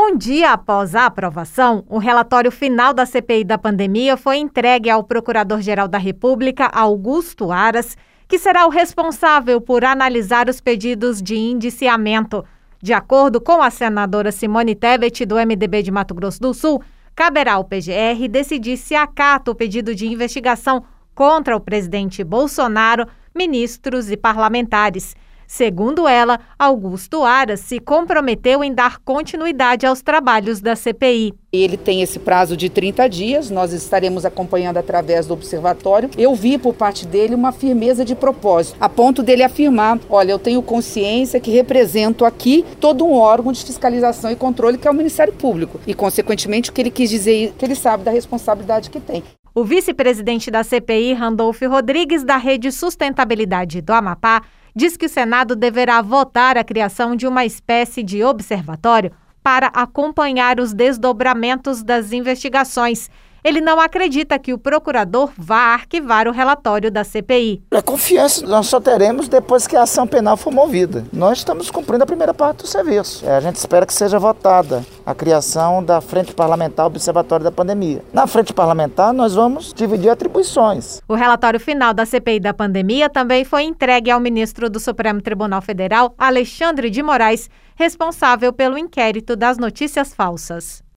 Um dia após a aprovação, o relatório final da CPI da pandemia foi entregue ao Procurador-Geral da República, Augusto Aras, que será o responsável por analisar os pedidos de indiciamento. De acordo com a senadora Simone Tebet, do MDB de Mato Grosso do Sul, caberá ao PGR decidir se acata o pedido de investigação contra o presidente Bolsonaro, ministros e parlamentares. Segundo ela, Augusto Aras se comprometeu em dar continuidade aos trabalhos da CPI. Ele tem esse prazo de 30 dias, nós estaremos acompanhando através do observatório. Eu vi por parte dele uma firmeza de propósito, a ponto dele afirmar, olha, eu tenho consciência que represento aqui todo um órgão de fiscalização e controle que é o Ministério Público. E, consequentemente, o que ele quis dizer, que ele sabe da responsabilidade que tem. O vice-presidente da CPI, Randolfo Rodrigues, da Rede Sustentabilidade do Amapá, diz que o Senado deverá votar a criação de uma espécie de observatório para acompanhar os desdobramentos das investigações. Ele não acredita que o procurador vá arquivar o relatório da CPI. A confiança nós só teremos depois que a ação penal for movida. Nós estamos cumprindo a primeira parte do serviço. A gente espera que seja votada a criação da Frente Parlamentar Observatório da Pandemia. Na Frente Parlamentar, nós vamos dividir atribuições. O relatório final da CPI da pandemia também foi entregue ao ministro do Supremo Tribunal Federal, Alexandre de Moraes, responsável pelo inquérito das notícias falsas.